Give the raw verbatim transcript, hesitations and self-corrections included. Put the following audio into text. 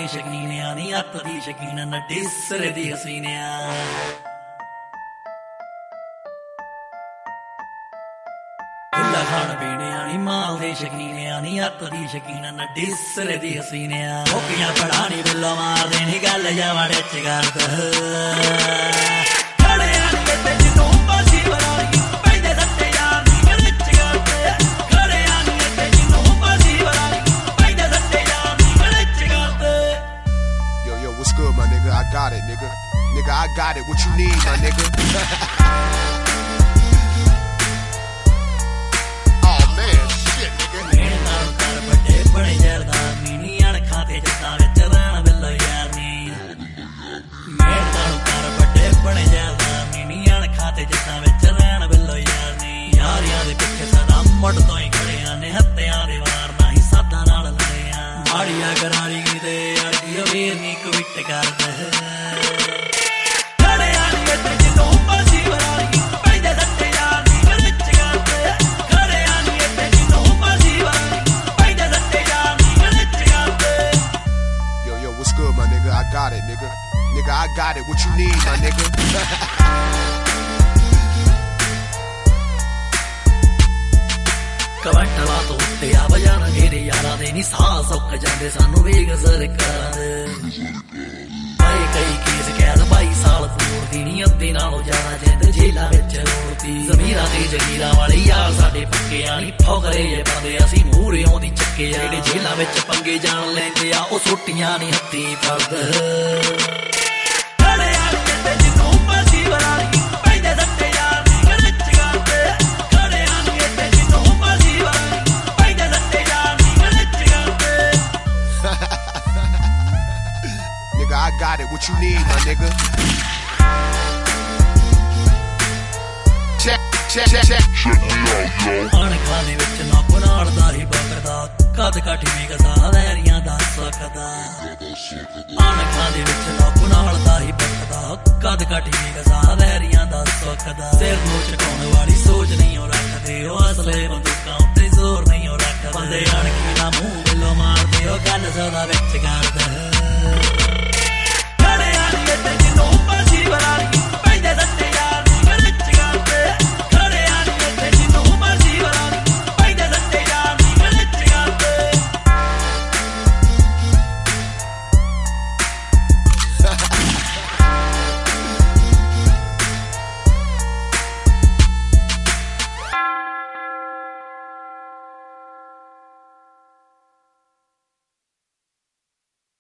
ਦੇ ਸ਼ਕੀਨਿਆਂ ਨੀ ਅੱਤ ਦੀ ਸ਼ਕੀਨ ਨੱਡੀ ਸਿਰੇ ਦੀ ਹਸੀਨਿਆਂ ਭੁੱਲਾ ਖਾਣ ਪੀਣਿਆਂ ਨੀ ਮਾਲ ਦੇ ਸ਼ਕੀਨਿਆਂ ਨੀ ਅੱਤ ਦੀ ਸ਼ਕੀਨ ਨੱਡੀ ਸਿਰੇ ਦੀ ਹਸੀਨਿਆਂ ਕੋਪੀਆਂ ਫੜਾ ਨੀ ਬਿੱਲੋ ਮਾਰਦੇ ਨੀ ਗੱਲ ਜਾਵਾਂ ਡਿੱਚ ਕਰਦ What's good, my nigga? I got it, nigga. Nigga, I got it. What you need, my nigga? Oh, man, shit, nigga. ਮਾੜੀਆਂ ਕਰਾਰੀ ਕਿਤੇ ਅੜਦੀ ਅਵੇਰ ਨੀ ਕਵਿੱਟ ਕਰਦਾ ਖੜਿਆ ਨੀ ਇੱਥੇ ਜਿੰਨੂੰ ਬਾਜੀ ਵਰਾਲੀ ਪੈਂਦੇ ਸੱਟੇ ਯਾਰ ਨੀ ਗਲਿਚ ਕਰਦੇ ਖੜਿਆ ਨੀ ਇੱਥੇ ਜਿੰਨੂੰ ਬਾਜੀ ਵਰਾਲੀ ਪੈਂਦੇ ਸੱਟੇ ਯਾਰ ਨੀ ਗਲਿਚ ਕਰਦੇ Yo, yo, what's good, my nigga? I got it, nigga. Nigga, I got it. What you need, my nigga? ਕਵੰਟਲਾ ਤੋਂ ਉੱਤੇ ਆ ਵਜਾਣਾ ਘੇਰੇ ਯਾਰਾਂ ਦੇ ਨੀ ਸਾਹ ਸੁੱਕ ਜਾਂਦੇ ਸਾਨੂੰ ਵੀ ਗਜ਼ਰ ਕਰ ਭਾਈ ਕਈ ਕੇਸ ਕੈਦ ਬਾਈ ਸਾਲ ਪੂਰਦੀ ਨੀ ਅੱਧੇ ਨਾਲੋਂ ਜ਼ਿਆਦਾ ਜਿੰਦ ਜੇਲਾਂ ਵਿੱਚ ਰੋਲਦੀ ਜ਼ਮੀਰਾਂ ਤੇ ਜਗੀਰਾਂ ਵਾਲੇ ਯਾਰ ਸਾਡੇ ਪੱਕਿਆਂ ਨੀ ਫੋਗਰੇ ਜੇ ਬੰਦੇ ਅਸੀਂ ਮੂਹਰਿਓਂ ਦੀ ਚੱਕੇ ਆ ਜਿਹੜੇ ਜੇਲਾਂ ਵਿੱਚ ਪੰਗੇ ਜਾਣ ਲੈਂਦੇ ਆ ਉਹ ਸੋਟੀਆਂ ਨੀ ਹੱਥੀਂ ਫੜਦ I got it. What you need, my nigga? Check, check, check, check. Check me out, yo. ਅਣਖਾਂ ਦੇ ਵਿੱਚ ਨਾ ਬਣਾੜਦਾ ਹੀ ਬਕਰਦਾ ਕਦ ਕਾਠੀ ਵੀ ਗਜ਼ਾ ਵੈਰੀਆਂ ਦਾ ਸਕਦਾ ਅਣਖਾਂ ਦੇ ਵਿੱਚ ਨਾ ਬਣਾੜਦਾ ਹੀ ਬਕਰਦਾ ਕਦ ਕਾਠੀ ਵੀ ਗਜ਼ਾ ਵੈਰੀਆਂ ਦਾ ਸਕਦਾ ਸਿਰ ਨੂੰ ਝਟਾਉਣ ਵਾਲੀ ਸੋਚ ਨਹੀਂ ਉਹ ਰੱਖਦੇ ਉਹ ਅਸਲੇ ਬੰਦੂਕਾਂ ਉੱਤੇ ਜ਼ੋਰ ਨਹੀਂ ਉਹ ਰੱਖਦੇ ਬੰਦੇ ਅਣਖੀ ਦਾ ਮੂੰਹ ਬਿੱਲੋ ਮਾਰਦੇ ਉਹ ਗੱਲ ਸਦਾ ਵਿੱਚ